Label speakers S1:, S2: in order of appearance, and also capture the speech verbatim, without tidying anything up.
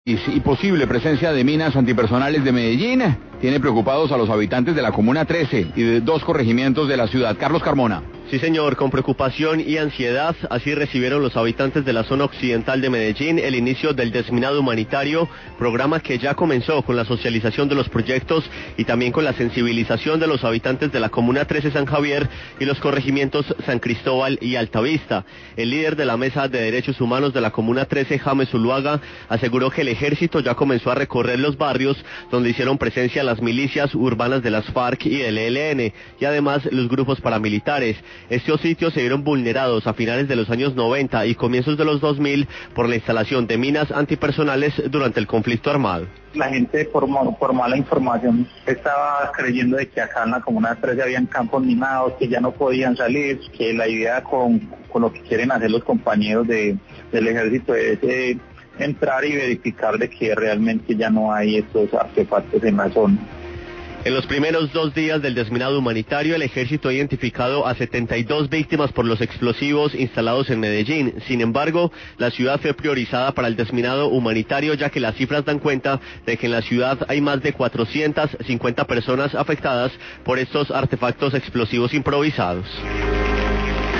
S1: Y, y posible presencia de minas antipersonales de Medellín tiene preocupados a los habitantes de la Comuna trece y de dos corregimientos de la ciudad. Carlos Carmona.
S2: Sí, señor, con preocupación y ansiedad, así recibieron los habitantes de la zona occidental de Medellín el inicio del desminado humanitario, programa que ya comenzó con la socialización de los proyectos y también con la sensibilización de los habitantes de la Comuna trece San Javier y los corregimientos San Cristóbal y Altavista. El líder de la Mesa de Derechos Humanos de la Comuna trece, James Zuluaga, aseguró que el ejército ya comenzó a recorrer los barrios donde hicieron presencia las milicias urbanas de las FARC y del E L N y además los grupos paramilitares. Estos sitios se vieron vulnerados a finales de los años noventa y comienzos de los dos mil por la instalación de minas antipersonales durante el conflicto armado.
S3: La gente por, por mala información estaba creyendo de que acá en la Comuna trece habían campos minados, que ya no podían salir, que la idea con, con lo que quieren hacer los compañeros de, del ejército es eh, entrar y verificar de que realmente ya no hay estos artefactos en la zona.
S2: En los primeros dos días del desminado humanitario, el ejército ha identificado a setenta y dos víctimas por los explosivos instalados en Medellín. Sin embargo, la ciudad fue priorizada para el desminado humanitario, ya que las cifras dan cuenta de que en la ciudad hay más de cuatrocientas cincuenta personas afectadas por estos artefactos explosivos improvisados.